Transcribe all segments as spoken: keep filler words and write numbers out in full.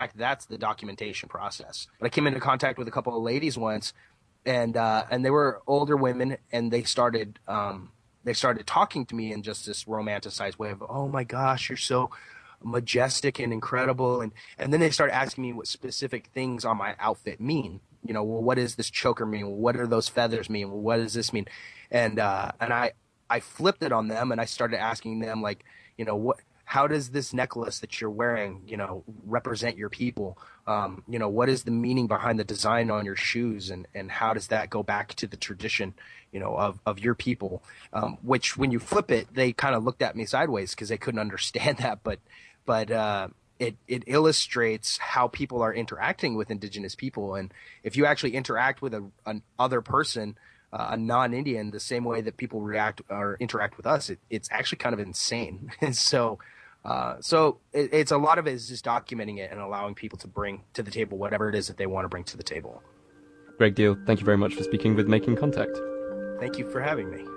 fact, that's the documentation process. But I came into contact with a couple of ladies once, and uh, and they were older women, and they started um, they started talking to me in just this romanticized way of, oh my gosh, you're so majestic and incredible, and and then they started asking me what specific things on my outfit mean. You know, well, what does this choker mean? Well, what do those feathers mean? Well, what does this mean? And uh, and I I flipped it on them, and I started asking them, like, you know, what, how does this necklace that you're wearing, you know, represent your people? Um, you know, what is the meaning behind the design on your shoes, and, and how does that go back to the tradition, you know, of, of your people? Um, which, when you flip it, they kind of looked at me sideways because they couldn't understand that, but but uh, it it illustrates how people are interacting with indigenous people, and if you actually interact with a, an other person, Uh, a non-Indian, the same way that people react or interact with us, it, it's actually kind of insane. And so, uh, so it, it's a lot of it is just documenting it and allowing people to bring to the table whatever it is that they want to bring to the table. Greg Deal, thank you very much for speaking with Making Contact. Thank you for having me.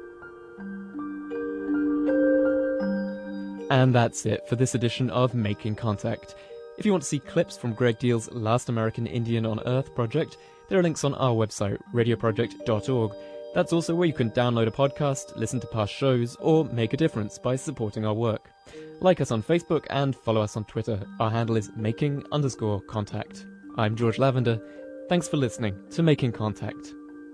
And that's it for this edition of Making Contact. If you want to see clips from Greg Deal's Last American Indian on Earth project, there are links on our website, radio project dot org. That's also where you can download a podcast, listen to past shows, or make a difference by supporting our work. Like us on Facebook and follow us on Twitter. Our handle is making underscore contact. I'm George Lavender. Thanks for listening to Making Contact.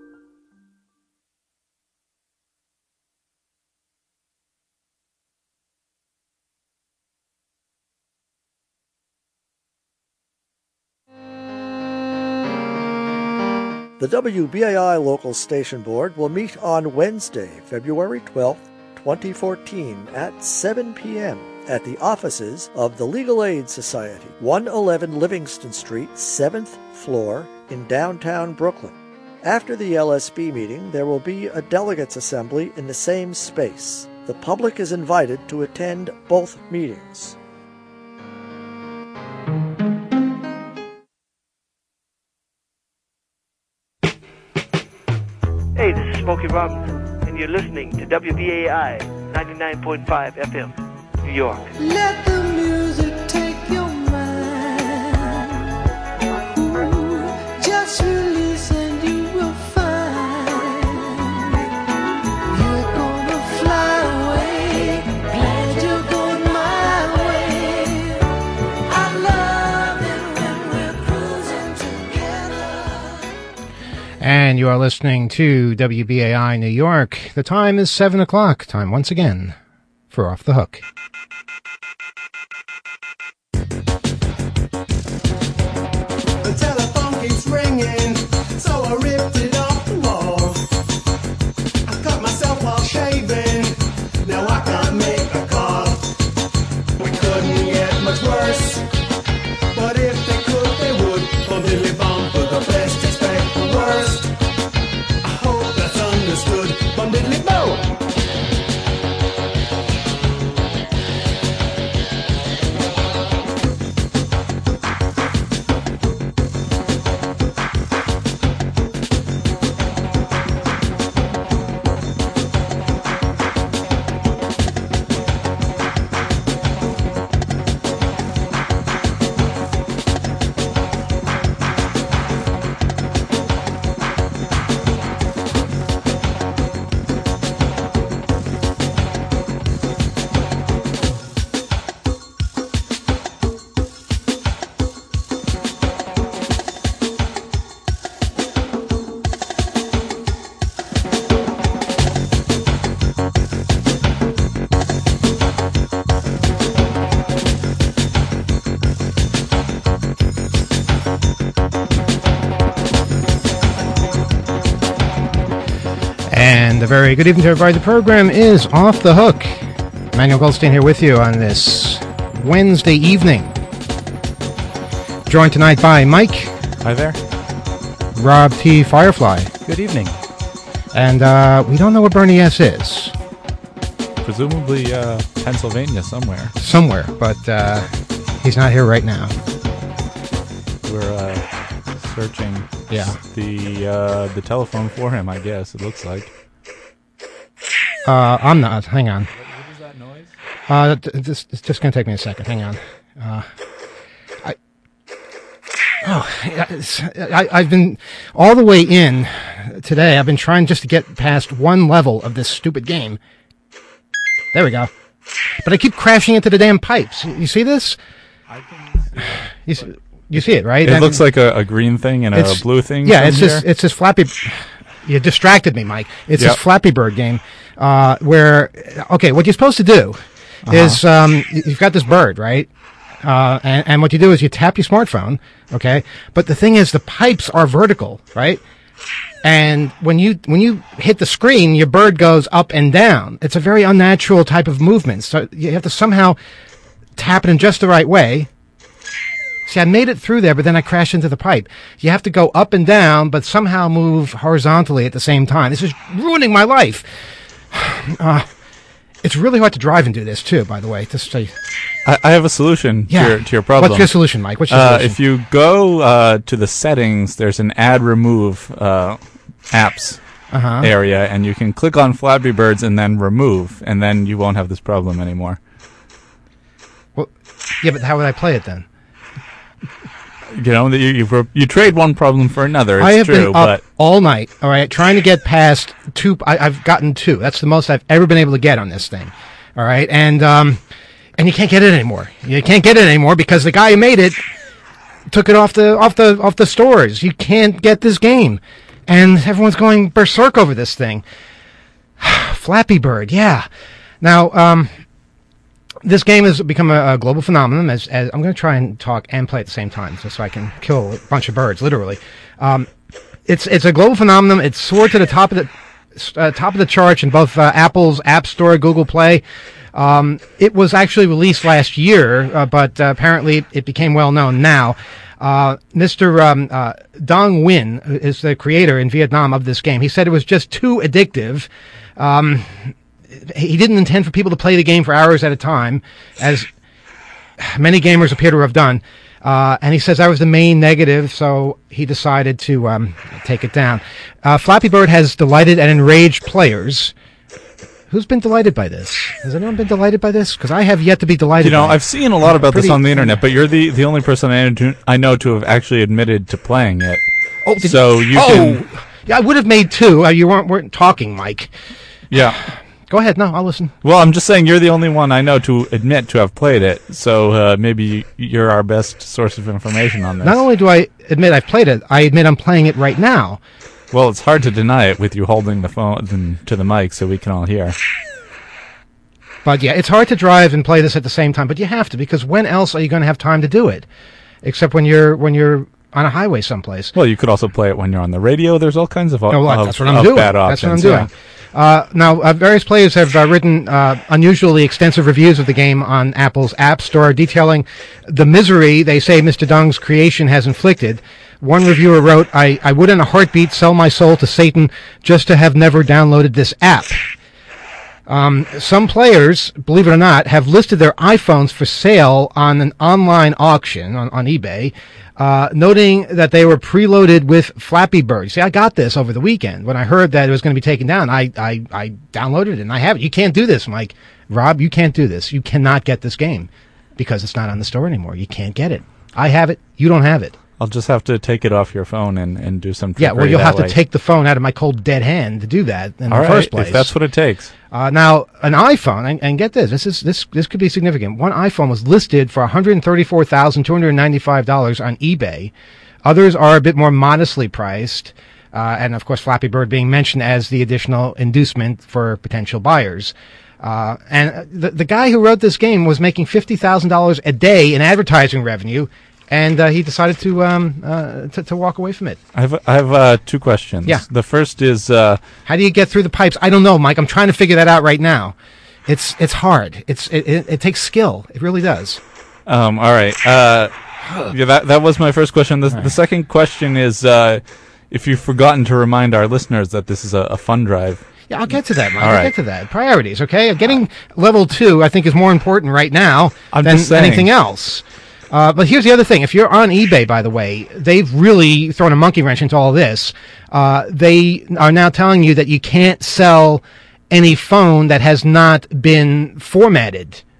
The W B A I Local Station Board will meet on Wednesday, February twelfth, twenty fourteen at seven p.m. at the offices of the Legal Aid Society, one eleven Livingston Street, seventh floor in downtown Brooklyn. After the L S B meeting, there will be a delegates assembly in the same space. The public is invited to attend both meetings. Hey, this is Smokey Robinson, and you're listening to W B A I ninety-nine point five F M, New York. Let the music take your mind. Ooh, just release and you will find you're gonna fly away. Glad you're going my way. I love it when we're cruising together. And you are listening to W B A I New York. The time is seven o'clock. Time once again for Off the Hook. The telephone keeps ringing, so I ripped it off the wall. I cut myself while shaving, now I can't make a call. We couldn't get much worse, but if they could, they would. Bum diddly bum, but the best expect the worst. I hope that's understood. Bum diddly bo. And a very good evening to everybody. The program is Off the Hook. Manuel Goldstein here with you on this Wednesday evening. Joined tonight by Mike. Hi there. Rob T. Firefly. Good evening. And uh, we don't know what Bernie S. is. Presumably uh, Pennsylvania somewhere. Somewhere, but uh, he's not here right now. We're uh, searching yeah. the uh, the telephone for him, I guess, it looks like. Uh, I'm not. Hang on. What is that noise? Uh, this, it's just going to take me a second. Hang on. Uh, I, Oh, it's- I, I've been all the way in today. I've been trying just to get past one level of this stupid game. There we go. But I keep crashing into the damn pipes. You see this? You see, you see it, right? It And looks like a, a green thing and a it's- blue thing. Yeah, from it's here. this. It's this Flappy. You distracted me, Mike. It's Yep. this Flappy Bird game uh, where, okay, what you're supposed to do is um, y- you've got this bird, right? Uh, and, and what you do is you tap your smartphone, okay? But the thing is, the pipes are vertical, right? And when you when you hit the screen, your bird goes up and down. It's a very unnatural type of movement. So you have to somehow tap it in just the right way. See, I made it through there, but then I crashed into the pipe. You have to go up and down, but somehow move horizontally at the same time. This is ruining my life. Uh, it's really hard to drive and do this, too, by the way. Just so you, I, I have a solution yeah. to, your, to your problem. What's your solution, Mike? What's your Uh, solution? if you go uh, to the settings, there's an add remove uh, apps Uh-huh. area, and you can click on Flappy Birds and then remove, and then you won't have this problem anymore. Well, yeah, but how would I play it then? You know, you you, you trade one problem for another. It's I have true, been but up all night, all right, trying to get past two. I, I've gotten two. That's the most I've ever been able to get on this thing, all right, and um, and you can't get it anymore. You can't get it anymore because the guy who made it took it off the off the off the stores. You can't get this game, and everyone's going berserk over this thing. Flappy Bird, yeah. Now, um, this game has become a, a global phenomenon. As, as I'm going to try and talk and play at the same time, just so I can kill a bunch of birds, literally. Um, it's it's a global phenomenon. It's soared to the top of the uh, top of the charts in both uh, Apple's App Store, Google Play. Um, it was actually released last year, uh, but uh, apparently it became well known now. Uh, Mister Um, uh, Dong Nguyen is the creator in Vietnam of this game. He said it was just too addictive. Um, he didn't intend for people to play the game for hours at a time, as many gamers appear to have done. Uh, and he says that was the main negative, so he decided to um, take it down. Uh, Flappy Bird has delighted and enraged players. Who's been delighted by this? Has anyone been delighted by this? Because I have yet to be delighted you know, by I've seen a lot about Pretty- this on the internet, but you're the, the only person I know, to, I know to have actually admitted to playing it. Oh, did so you oh, can, yeah, I would have made two. Uh, you weren't, weren't talking, Mike. yeah. Go ahead. No, I'll listen. Well, I'm just saying you're the only one I know to admit to have played it, so uh, maybe you're our best source of information on this. Not only do I admit I've played it, I admit I'm playing it right now. Well, it's hard to deny it with you holding the phone to the mic so we can all hear. But yeah, it's hard to drive and play this at the same time, but you have to, because when else are you going to have time to do it? Except when you're when you're on a highway someplace. Well, you could also play it when you're on the radio. There's all kinds of, Oh, well, of, that's what I'm of doing. bad That's what I'm options. doing. yeah. Uh, now, uh, various players have uh, written uh, unusually extensive reviews of the game on Apple's App Store, detailing the misery they say Mister Dong's creation has inflicted. One reviewer wrote, I, I would in a heartbeat sell my soul to Satan just to have never downloaded this app. Um, some players, believe it or not, have listed their iPhones for sale on an online auction on, on eBay, uh, noting that they were preloaded with Flappy Bird. See, I got this over the weekend. When I heard that it was going to be taken down, I, I, I downloaded it, and I have it. You can't do this, Mike. Rob, you can't do this. You cannot get this game because it's not on the store anymore. You can't get it. I have it. You don't have it. I'll just have to take it off your phone and, and do some Yeah, well, trickery you'll that have way. to take the phone out of my cold, dead hand to do that in All the right, first place. if that's what it takes. Uh, now, an iPhone, and, and get this, this is this this could be significant. One iPhone was listed for one hundred thirty-four thousand two hundred ninety-five dollars on eBay. Others are a bit more modestly priced, uh, and of course, Flappy Bird being mentioned as the additional inducement for potential buyers. Uh, and the the guy who wrote this game was making fifty thousand dollars a day in advertising revenue, and uh, he decided to um uh, to, to walk away from it. I have I have uh, two questions. Yeah. The first is uh, How do you get through the pipes? I don't know, Mike. I'm trying to figure that out right now. It's it's hard. It's it, it, it takes skill. It really does. um, all right. Uh, yeah, that that was my first question. The, the second question is uh, if you've forgotten to remind our listeners that this is a, a fun drive. Yeah, I'll get to that, Mike. All I'll right. get to that. Priorities, okay? Getting level two, I think, is more important right now I'm than just saying. anything else. Uh, but here's the other thing. If you're on eBay, by the way, they've really thrown a monkey wrench into all of this. Uh, they are now telling you that you can't sell any phone that has not been formatted.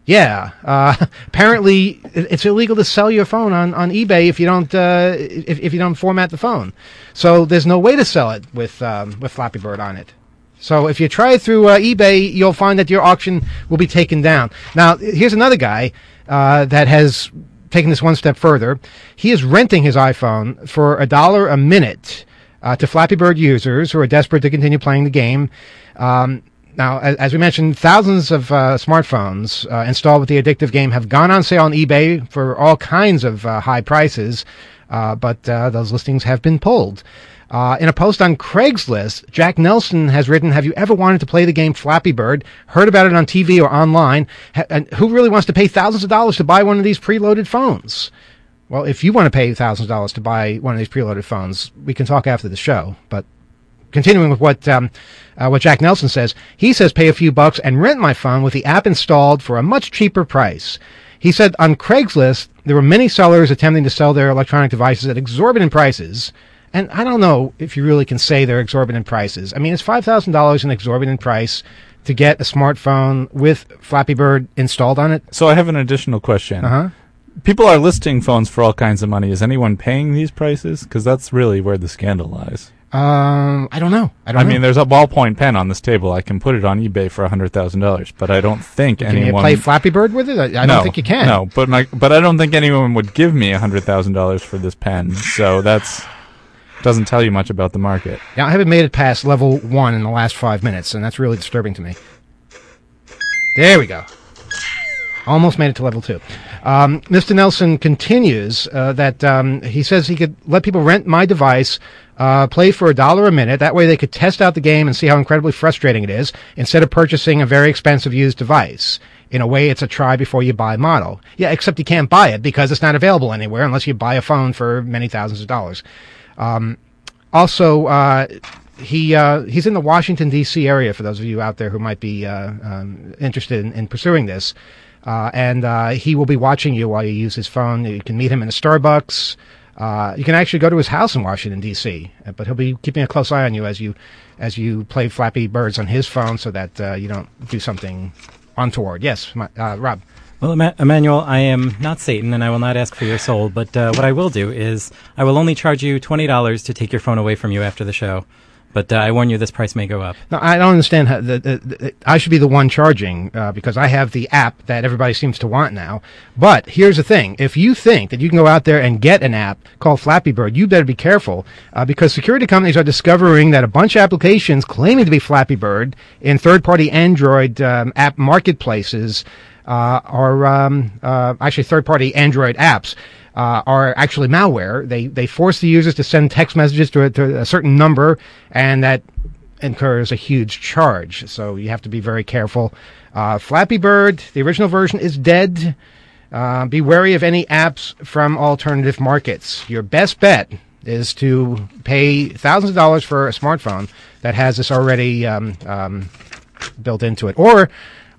Yeah. Uh, apparently, it- it's illegal to sell your phone on, on eBay if you don't uh, if, if you don't format the phone. So there's no way to sell it with um, with Flappy Bird on it. So if you try it through uh, eBay, you'll find that your auction will be taken down. Now, here's another guy uh, that has taken this one step further. He is renting his iPhone for a dollar a minute uh, to Flappy Bird users who are desperate to continue playing the game. Um, now, as, as we mentioned, thousands of uh, smartphones uh, installed with the addictive game have gone on sale on eBay for all kinds of uh, high prices, uh, but uh, those listings have been pulled. Uh, in a post on Craigslist, Jack Nelson has written, have you ever wanted to play the game Flappy Bird, heard about it on T V or online, ha- and who really wants to pay thousands of dollars to buy one of these preloaded phones? Well, if you want to pay thousands of dollars to buy one of these preloaded phones, we can talk after the show. But continuing with what um, uh, what Jack Nelson says, he says pay a few bucks and rent my phone with the app installed for a much cheaper price. He said on Craigslist, there were many sellers attempting to sell their electronic devices at exorbitant prices. And I don't know if you really can say they're exorbitant prices. I mean, is five thousand dollars an exorbitant price to get a smartphone with Flappy Bird installed on it? So I have an additional question. Uh-huh. People are listing phones for all kinds of money. Is anyone paying these prices? Because that's really where the scandal lies. Um, I don't know. I don't I know. mean, there's a ballpoint pen on this table. I can put it on eBay for one hundred thousand dollars, but I don't think Can anyone... you play Flappy Bird with it? I, I no, don't think you can. No, but, my, but I don't think anyone would give me one hundred thousand dollars for this pen, so that's... doesn't tell you much about the market. Yeah, I haven't made it past level one in the last five minutes, and that's really disturbing to me. There we go. Almost made it to level two. Um, Mister Nelson continues uh, that um, he says he could let people rent my device, uh, play for a dollar a minute. That way they could test out the game and see how incredibly frustrating it is, instead of purchasing a very expensive used device. In a way, it's a try before you buy model. Yeah, except you can't buy it because it's not available anywhere unless you buy a phone for many thousands of dollars. Um, also, uh, he uh, he's in the Washington, D C area, for those of you out there who might be uh, um, interested in, in pursuing this. Uh, and uh, he will be watching you while you use his phone. You can meet him in a Starbucks. Uh, you can actually go to his house in Washington, D C, but he'll be keeping a close eye on you as you as you play Flappy Birds on his phone so that uh, you don't do something untoward. Yes, my, uh, Rob. Well, Emma- Emmanuel, I am not Satan, and I will not ask for your soul, but uh, what I will do is I will only charge you twenty dollars to take your phone away from you after the show. But uh, I warn you, this price may go up. No, I don't understand how the, the, the, I should be the one charging uh, because I have the app that everybody seems to want now. But here's the thing. If you think that you can go out there and get an app called Flappy Bird, you better be careful uh, because security companies are discovering that a bunch of applications claiming to be Flappy Bird in third-party Android um, app marketplaces uh, are um, uh, actually third-party Android apps. Uh, are actually malware. They they force the users to send text messages to a, to a certain number, and that incurs a huge charge. So you have to be very careful. Uh, Flappy Bird, the original version, is dead. Uh, be wary of any apps from alternative markets. Your best bet is to pay thousands of dollars for a smartphone that has this already um, um, built into it, or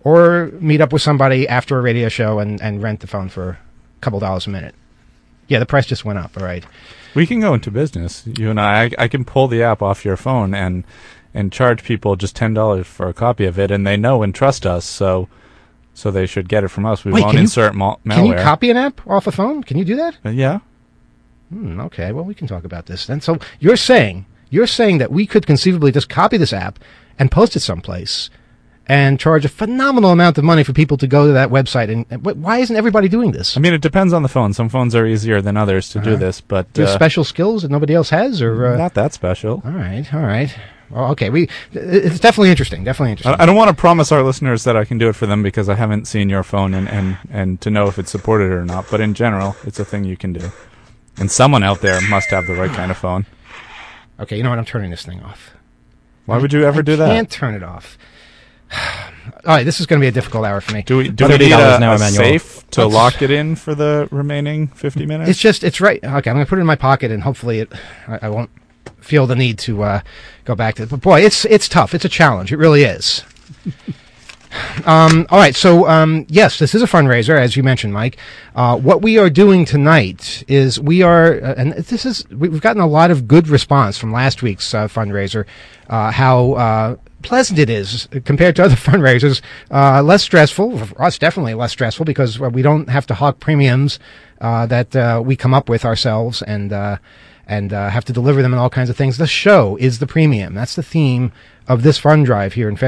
or meet up with somebody after a radio show and, and rent the phone for a couple dollars a minute. Yeah, the price just went up. All right. We can go into business. You and I. I, I can pull the app off your phone and and charge people just ten dollars for a copy of it, and they know and trust us, so so they should get it from us. We Wait, won't can you- insert mal- malware. Can you copy an app off a phone? Can you do that? Uh, yeah. Hmm, okay, well, we can talk about this then. So you're saying you're saying that we could conceivably just copy this app and post it someplace and charge a phenomenal amount of money for people to go to that website. And, and wh- why isn't everybody doing this? I mean, it depends on the phone. Some phones are easier than others to do Uh-huh. this, but Do you have uh, special skills that nobody else has, or uh, not that special. all right, all right. Well, okay, we it's definitely interesting. Definitely interesting. I, I don't want to promise our listeners that I can do it for them because I haven't seen your phone and, and, and to know if it's supported or not. But in general, it's a thing you can do. And someone out there must have the right kind of phone. Okay, you know what? I'm turning this thing off. Why would you ever I do that? can't turn it off. All right, this is going to be a difficult hour for me. Do we do But we need thirty dollars a, now, a Emmanuel. safe to Let's- lock it in for the remaining fifty minutes? It's just, it's right. Okay, I'm going to put it in my pocket, and hopefully it, I, I won't feel the need to uh, go back to it. But boy, it's it's tough. It's a challenge. It really is. um, all right, so um, yes, this is a fundraiser, as you mentioned, Mike. Uh, what we are doing tonight is we are, uh, and this is, we- we've gotten a lot of good response from last week's uh, fundraiser. Uh, how uh, pleasant it is compared to other fundraisers. Uh, less stressful for us, definitely less stressful because we don't have to hawk premiums uh, that uh, we come up with ourselves and uh, and uh, have to deliver them and all kinds of things. The show is the premium. That's the theme of this fund drive here in February.